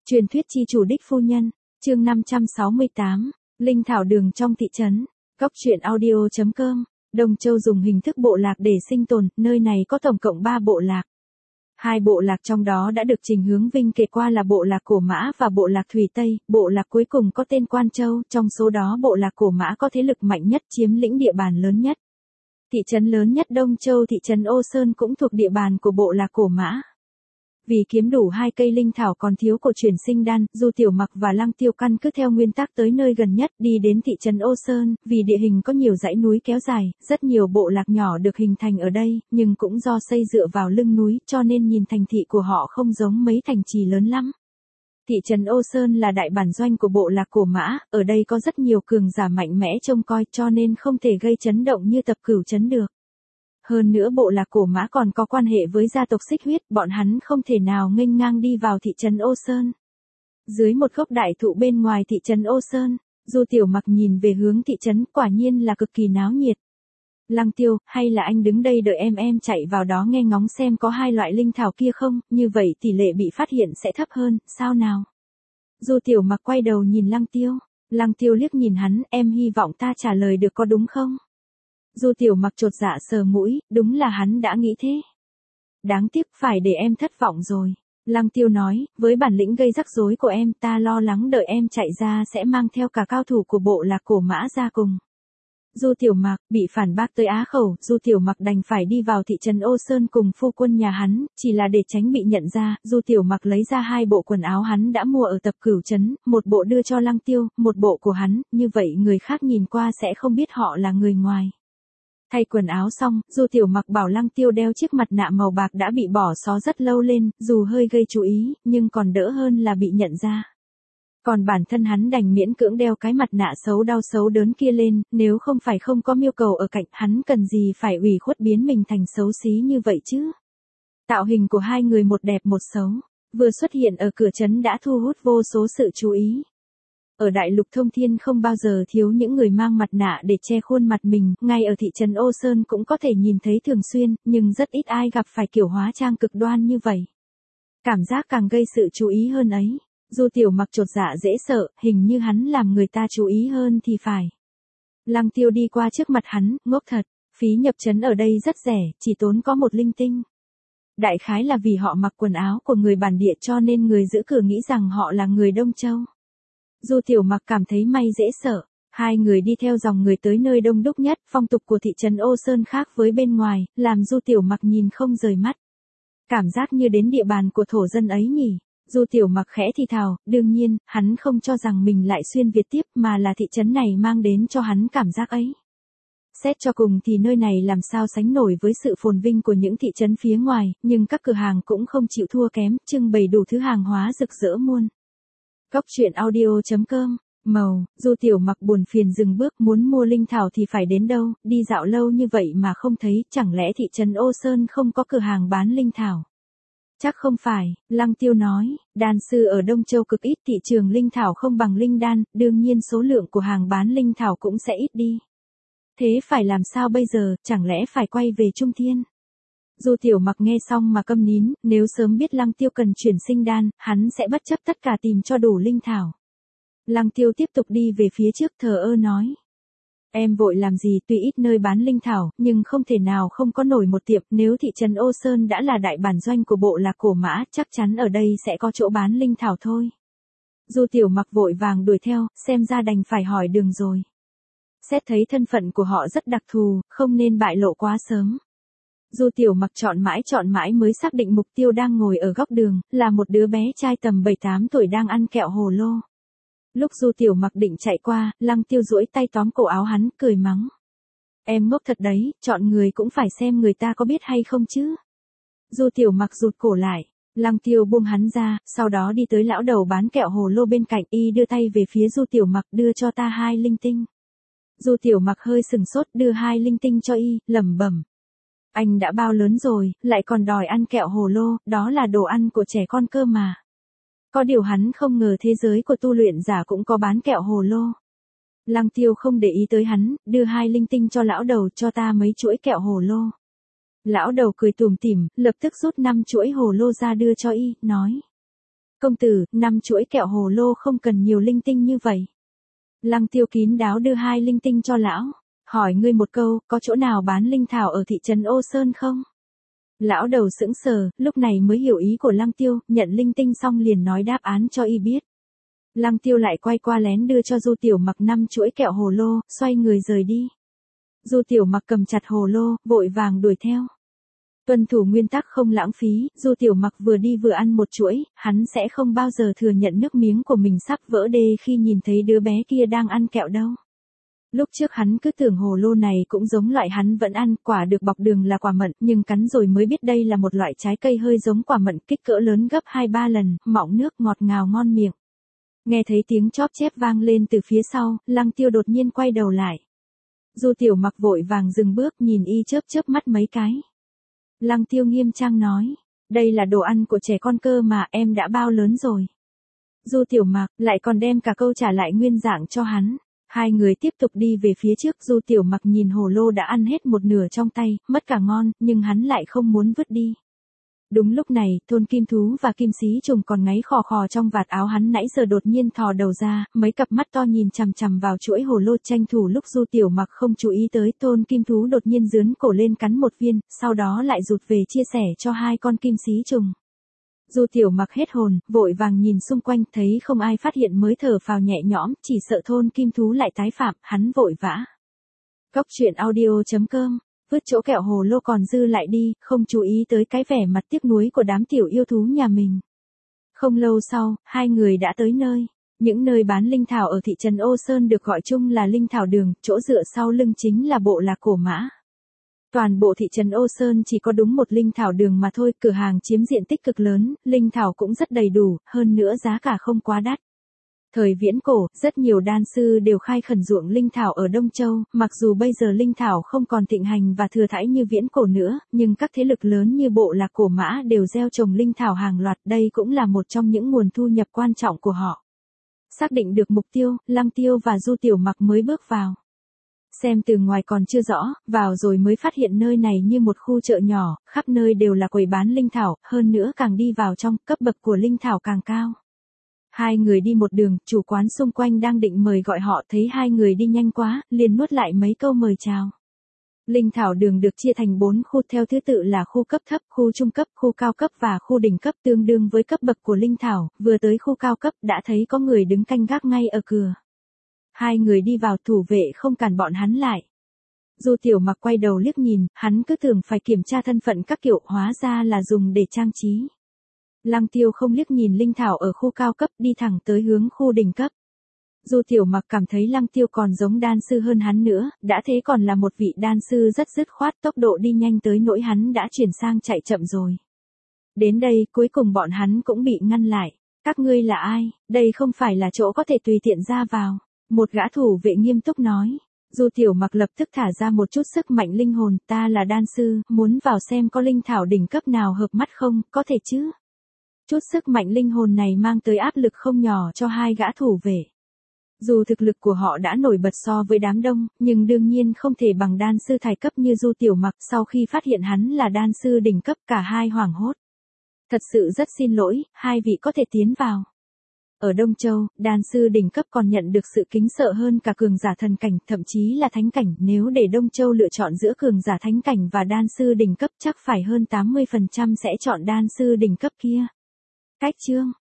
Truyền thuyết chi chủ đích phu nhân, chương 568, Linh thảo đường trong thị trấn. Góc truyện audio.com. Đông Châu dùng hình thức bộ lạc để sinh tồn, nơi này có tổng cộng 3 bộ lạc. 2 bộ lạc trong đó đã được Trình Hướng Vinh kể qua là bộ lạc Cổ Mã và bộ lạc Thủy Tây, bộ lạc cuối cùng có tên Quan Châu, trong số đó bộ lạc Cổ Mã có thế lực mạnh nhất, chiếm lĩnh địa bàn lớn nhất. Thị trấn lớn nhất Đông Châu thị trấn Ô Sơn cũng thuộc địa bàn của bộ lạc Cổ Mã. Vì kiếm đủ 2 cây linh thảo còn thiếu của chuyển sinh đan, Du Tiểu Mặc và Lăng Tiêu căn cứ theo nguyên tắc tới nơi gần nhất đi đến thị trấn Ô Sơn, vì địa hình có nhiều dãy núi kéo dài, rất nhiều bộ lạc nhỏ được hình thành ở đây, nhưng cũng do xây dựa vào lưng núi cho nên nhìn thành thị của họ không giống mấy thành trì lớn lắm. Thị trấn Ô Sơn là đại bản doanh của bộ lạc Cổ Mã, ở đây có rất nhiều cường giả mạnh mẽ trông coi cho nên không thể gây chấn động như Tập Cửu trấn được. Hơn nữa bộ lạc Cổ Mã còn có quan hệ với gia tộc Xích Huyết, bọn hắn không thể nào nghênh ngang đi vào thị trấn Ô Sơn. Dưới một gốc đại thụ bên ngoài thị trấn Ô Sơn, Du Tiểu Mặc nhìn về hướng thị trấn, quả nhiên là cực kỳ náo nhiệt. Lăng Tiêu, hay là anh đứng đây đợi em chạy vào đó nghe ngóng xem có 2 loại linh thảo kia không, như vậy tỷ lệ bị phát hiện sẽ thấp hơn, sao nào? Du Tiểu Mặc quay đầu nhìn Lăng Tiêu. Lăng Tiêu liếc nhìn hắn, em hy vọng ta trả lời được có đúng không? Du Tiểu Mặc chột dạ sờ mũi, đúng là hắn đã nghĩ thế. Đáng tiếc phải để em thất vọng rồi. Lăng Tiêu nói, với bản lĩnh gây rắc rối của em ta lo lắng đợi em chạy ra sẽ mang theo cả cao thủ của bộ lạc Cổ Mã ra cùng. Du Tiểu Mặc bị phản bác tới á khẩu, Du Tiểu Mặc đành phải đi vào thị trấn Ô Sơn cùng phu quân nhà hắn, chỉ là để tránh bị nhận ra, Du Tiểu Mặc lấy ra 2 bộ quần áo hắn đã mua ở Tập Cửu trấn, một bộ đưa cho Lăng Tiêu, một bộ của hắn, như vậy người khác nhìn qua sẽ không biết họ là người ngoài. Thay quần áo xong, Du Tiểu Mặc bảo Lăng Tiêu đeo chiếc mặt nạ màu bạc đã bị bỏ xó rất lâu lên, dù hơi gây chú ý, nhưng còn đỡ hơn là bị nhận ra. Còn bản thân hắn đành miễn cưỡng đeo cái mặt nạ xấu đau xấu đớn kia lên, nếu không phải không có Miêu Cầu ở cạnh, hắn cần gì phải ủy khuất biến mình thành xấu xí như vậy chứ. Tạo hình của 2 người một đẹp một xấu, vừa xuất hiện ở cửa trấn đã thu hút vô số sự chú ý. Ở Đại Lục Thông Thiên không bao giờ thiếu những người mang mặt nạ để che khuôn mặt mình, ngay ở thị trấn Ô Sơn cũng có thể nhìn thấy thường xuyên, nhưng rất ít ai gặp phải kiểu hóa trang cực đoan như vậy. Cảm giác càng gây sự chú ý hơn ấy. Du Tiểu Mặc chột dạ dễ sợ, hình như hắn làm người ta chú ý hơn thì phải. Lăng Tiêu đi qua trước mặt hắn, ngốc thật, phí nhập trấn ở đây rất rẻ, chỉ tốn có 1 linh tinh. Đại khái là vì họ mặc quần áo của người bản địa cho nên người giữ cửa nghĩ rằng họ là người Đông Châu. Du Tiểu Mặc cảm thấy may dễ sợ. 2 người đi theo dòng người tới nơi đông đúc nhất, phong tục của thị trấn Ô Sơn khác với bên ngoài, làm Du Tiểu Mặc nhìn không rời mắt. Cảm giác như đến địa bàn của thổ dân ấy nhỉ. Du Tiểu Mặc khẽ thì thào, đương nhiên, hắn không cho rằng mình lại xuyên Việt tiếp mà là thị trấn này mang đến cho hắn cảm giác ấy. Xét cho cùng thì nơi này làm sao sánh nổi với sự phồn vinh của những thị trấn phía ngoài, nhưng các cửa hàng cũng không chịu thua kém, trưng bày đủ thứ hàng hóa rực rỡ muôn. Góc truyện audio.com. Màu, Du Tiểu Mặc buồn phiền dừng bước, muốn mua linh thảo thì phải đến đâu, đi dạo lâu như vậy mà không thấy, chẳng lẽ thị trấn Ô Sơn không có cửa hàng bán linh thảo? Chắc không phải, Lăng Tiêu nói, đan sư ở Đông Châu cực ít, thị trường linh thảo không bằng linh đan, đương nhiên số lượng của hàng bán linh thảo cũng sẽ ít đi. Thế phải làm sao bây giờ, chẳng lẽ phải quay về Trung Thiên? Du Tiểu Mặc nghe xong mà câm nín, nếu sớm biết Lăng Tiêu cần chuyển sinh đan, hắn sẽ bất chấp tất cả tìm cho đủ linh thảo. Lăng Tiêu tiếp tục đi về phía trước thờ ơ nói. Em vội làm gì, tuy ít nơi bán linh thảo, nhưng không thể nào không có nổi một tiệm, nếu thị trấn Ô Sơn đã là đại bản doanh của bộ lạc Cổ Mã, chắc chắn ở đây sẽ có chỗ bán linh thảo thôi. Du Tiểu Mặc vội vàng đuổi theo, xem ra đành phải hỏi đường rồi. Xét thấy thân phận của họ rất đặc thù, không nên bại lộ quá sớm. Du Tiểu Mặc chọn mãi mới xác định mục tiêu đang ngồi ở góc đường, là một đứa bé trai tầm 7-8 tuổi đang ăn kẹo hồ lô. Lúc Du Tiểu Mặc định chạy qua, Lăng Tiêu duỗi tay tóm cổ áo hắn, cười mắng. Em ngốc thật đấy, chọn người cũng phải xem người ta có biết hay không chứ. Du Tiểu Mặc rụt cổ lại, Lăng Tiêu buông hắn ra, sau đó đi tới lão đầu bán kẹo hồ lô bên cạnh, y đưa tay về phía Du Tiểu Mặc, đưa cho ta 2 linh tinh. Du Tiểu Mặc hơi sừng sốt, đưa 2 linh tinh cho y, lẩm bẩm. Anh đã bao lớn rồi, lại còn đòi ăn kẹo hồ lô, đó là đồ ăn của trẻ con cơ mà. Có điều hắn không ngờ thế giới của tu luyện giả cũng có bán kẹo hồ lô. Lăng Tiêu không để ý tới hắn, đưa 2 linh tinh cho lão đầu, cho ta mấy chuỗi kẹo hồ lô. Lão đầu cười tủm tỉm, lập tức rút 5 chuỗi hồ lô ra đưa cho y, nói. Công tử, 5 chuỗi kẹo hồ lô không cần nhiều linh tinh như vậy. Lăng Tiêu kín đáo đưa 2 linh tinh cho lão. Hỏi ngươi một câu, có chỗ nào bán linh thảo ở thị trấn Ô Sơn không? Lão đầu sững sờ, lúc này mới hiểu ý của Lăng Tiêu, nhận linh tinh xong liền nói đáp án cho y biết. Lăng Tiêu lại quay qua lén đưa cho Du Tiểu Mặc 5 chuỗi kẹo hồ lô, xoay người rời đi. Du Tiểu Mặc cầm chặt hồ lô, vội vàng đuổi theo. Tuân thủ nguyên tắc không lãng phí, Du Tiểu Mặc vừa đi vừa ăn một chuỗi, hắn sẽ không bao giờ thừa nhận nước miếng của mình sắp vỡ đê khi nhìn thấy đứa bé kia đang ăn kẹo đâu. Lúc trước hắn cứ tưởng hồ lô này cũng giống loại hắn vẫn ăn, quả được bọc đường là quả mận, nhưng cắn rồi mới biết đây là một loại trái cây hơi giống quả mận, kích cỡ lớn gấp 2-3 lần, mọng nước ngọt ngào ngon miệng. Nghe thấy tiếng chóp chép vang lên từ phía sau, Lăng Tiêu đột nhiên quay đầu lại. Du Tiểu Mặc vội vàng dừng bước nhìn y chớp chớp mắt mấy cái. Lăng Tiêu nghiêm trang nói, đây là đồ ăn của trẻ con cơ mà, em đã bao lớn rồi. Du Tiểu Mặc lại còn đem cả câu trả lại nguyên dạng cho hắn. Hai người tiếp tục đi về phía trước, Du Tiểu Mặc nhìn hồ lô đã ăn hết một nửa trong tay, mất cả ngon, nhưng hắn lại không muốn vứt đi. Đúng lúc này, Thôn Kim Thú và Kim Xí Trùng còn ngáy khò khò trong vạt áo hắn nãy giờ đột nhiên thò đầu ra, mấy cặp mắt to nhìn chằm chằm vào chuỗi hồ lô, tranh thủ lúc Du Tiểu Mặc không chú ý tới, Thôn Kim Thú đột nhiên giương cổ lên cắn một viên, sau đó lại rụt về chia sẻ cho 2 con Kim Xí Trùng. Du Tiểu Mặc hết hồn, vội vàng nhìn xung quanh, thấy không ai phát hiện mới thở phào nhẹ nhõm, chỉ sợ Thôn Kim Thú lại tái phạm, hắn vội vã. Cóc truyện audio.com, vứt chỗ kẹo hồ lô còn dư lại đi, không chú ý tới cái vẻ mặt tiếc nuối của đám tiểu yêu thú nhà mình. Không lâu sau, hai người đã tới nơi. Những nơi bán linh thảo ở thị trấn Ô Sơn được gọi chung là linh thảo đường, chỗ dựa sau lưng chính là bộ lạc Cổ Mã. Toàn bộ thị trấn Ô Sơn chỉ có đúng một linh thảo đường mà thôi, cửa hàng chiếm diện tích cực lớn, linh thảo cũng rất đầy đủ, hơn nữa giá cả không quá đắt. Thời viễn cổ, rất nhiều đan sư đều khai khẩn ruộng linh thảo ở Đông Châu, mặc dù bây giờ linh thảo không còn thịnh hành và thừa thãi như viễn cổ nữa, nhưng các thế lực lớn như bộ lạc Cổ Mã đều gieo trồng linh thảo hàng loạt, đây cũng là một trong những nguồn thu nhập quan trọng của họ. Xác định được mục tiêu, Lăng Tiêu và Du Tiểu Mặc mới bước vào. Xem từ ngoài còn chưa rõ, vào rồi mới phát hiện nơi này như một khu chợ nhỏ, khắp nơi đều là quầy bán linh thảo, hơn nữa càng đi vào trong, cấp bậc của linh thảo càng cao. Hai người đi một đường, chủ quán xung quanh đang định mời gọi họ, thấy hai người đi nhanh quá, liền nuốt lại mấy câu mời chào. Linh thảo đường được chia thành 4 khu theo thứ tự là khu cấp thấp, khu trung cấp, khu cao cấp và khu đỉnh cấp, tương đương với cấp bậc của linh thảo. Vừa tới khu cao cấp đã thấy có người đứng canh gác ngay ở cửa. Hai người đi vào, thủ vệ không cản bọn hắn lại. Du Tiểu Mặc quay đầu liếc nhìn, hắn cứ tưởng phải kiểm tra thân phận các kiểu, hóa ra là dùng để trang trí. Lăng Tiêu không liếc nhìn linh thảo ở khu cao cấp, đi thẳng tới hướng khu đỉnh cấp. Du Tiểu Mặc cảm thấy Lăng Tiêu còn giống đan sư hơn hắn nữa, đã thế còn là một vị đan sư rất dứt khoát, tốc độ đi nhanh tới nỗi hắn đã chuyển sang chạy chậm rồi. Đến đây, cuối cùng bọn hắn cũng bị ngăn lại. Các ngươi là ai? Đây không phải là chỗ có thể tùy tiện ra vào. Một gã thủ vệ nghiêm túc nói. Du Tiểu Mặc lập tức thả ra một chút sức mạnh linh hồn, ta là đan sư, muốn vào xem có linh thảo đỉnh cấp nào hợp mắt không, có thể chứ? Chút sức mạnh linh hồn này mang tới áp lực không nhỏ cho hai gã thủ vệ. Dù thực lực của họ đã nổi bật so với đám đông, nhưng đương nhiên không thể bằng đan sư thải cấp như Du Tiểu Mặc. Sau khi phát hiện hắn là đan sư đỉnh cấp, cả hai hoảng hốt. Thật sự rất xin lỗi, hai vị có thể tiến vào. Ở Đông Châu, đan sư đỉnh cấp còn nhận được sự kính sợ hơn cả cường giả thần cảnh, thậm chí là thánh cảnh. Nếu để Đông Châu lựa chọn giữa cường giả thánh cảnh và đan sư đỉnh cấp, chắc phải hơn 80% sẽ chọn đan sư đỉnh cấp kia. Cách chương